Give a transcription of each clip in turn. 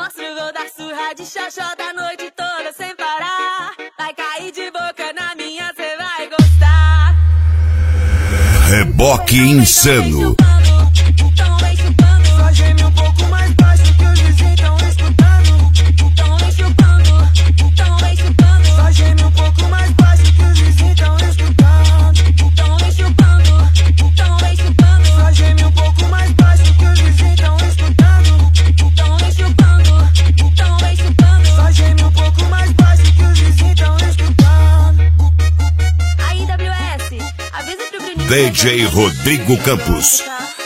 monstro, vou dar surra de xoxota a noite toda sem parar. Vai cair de boca na minha, cê vai gostar. Reboque insano. Então vem chupando. Só geme um pouco mais baixo que os vizinhos tão escutando. Então vem chupando. Então vem chupando. Só geme um pouco mais baixo que os vizinhos tão escutando. Então vem chupando. Então vem chupando. Só geme um pouco mais baixo que os vizinhos tão escutando. Então vem chupando. Então vem chupando. Só geme um pouco mais baixo que os vizinhos tão escutando. Aí, WS, avisa pro Bruninho. DJ Rodrigo Campos.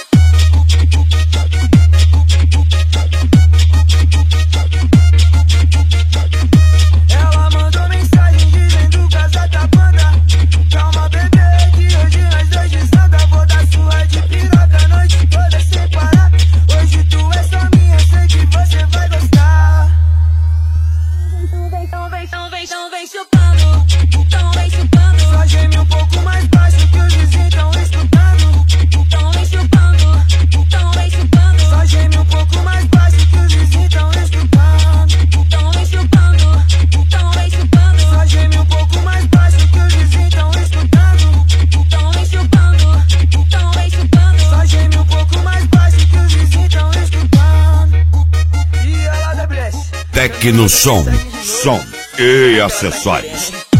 Ela mandou mensagem dizendo que a casa tá banda. Calma, bebê, que hoje nós dois desanda. Vou dar surra de piroca a noite toda sem parar. Hoje tu é só minha, sei que você vai gostar. Então vem chupando. Então vem chupando. Só geme um pouco mais baixo que os vizinhos tão escutando. Então vem chupando. Então vem chupando. Só geme um pouco mais baixo que os vizinhos tão escutando. Então vem chupando. Então vem chupando. Só geme um pouco mais baixo que os vizinhos tão escutando. Então vem chupando. Então vem chupando. Só geme um pouco mais baixo que os vizinhos tão escutando. E ela da Bless. Tecno Som e acessórios.